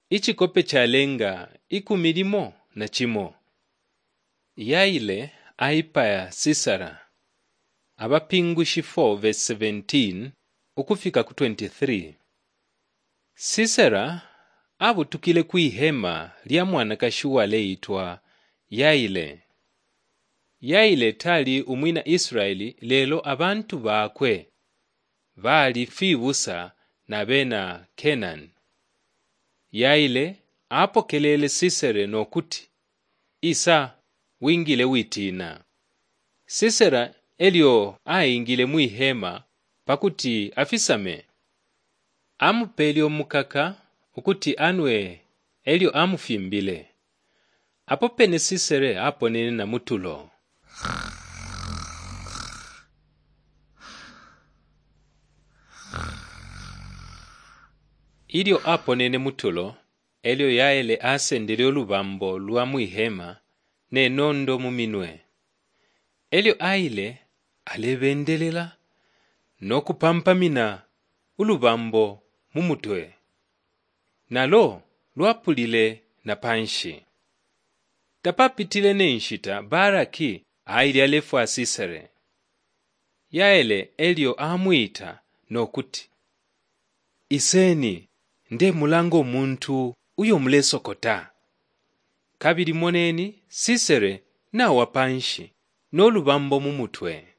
ichikope chalenga ikumilimo na chimo. Yaile aipaya Sisera. Abapingushi 4 verse 17 ukufika ku 23. Sisera abutukile kuihema lya mwanakashi wale itwa Yaile. Yaile tali umwina Israeli lelo abantu bakwe bali fibusa na bena Kenani. Yaile apokelele Sisera nokuti isa wingile witina. Sisera elio aingile muihema pakuti afisame. Amupeli omukaka ukuti anwe elio amufimbile. Apo pene Sisera aponene na mutulo. Ilio aponene mutulo, elio Yaile asendele olubambo lwa muihema ne nondo muminwe. Elio aile alebendelela nokupampamina ulubambo mumutwe. Nalo lwapulile na panshi. Tapapitile nenshita Baraki aili alefu a Sisera. Yaile elio amuita nokuti iseni nde mulango muntu uyo mulesokota. Kabili moneni Sisera na wapanshi n'olubambo mumutwe.